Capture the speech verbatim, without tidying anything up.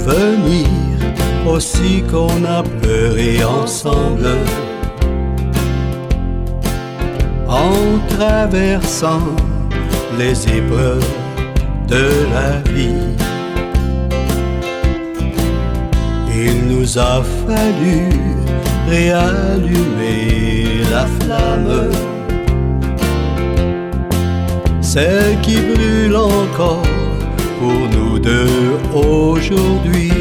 souvenirs aussi qu'on a pleuré ensemble en traversant les épreuves de la vie. Il nous a fallu réallumer la flamme, celle qui brûle encore pour nous deux aujourd'hui.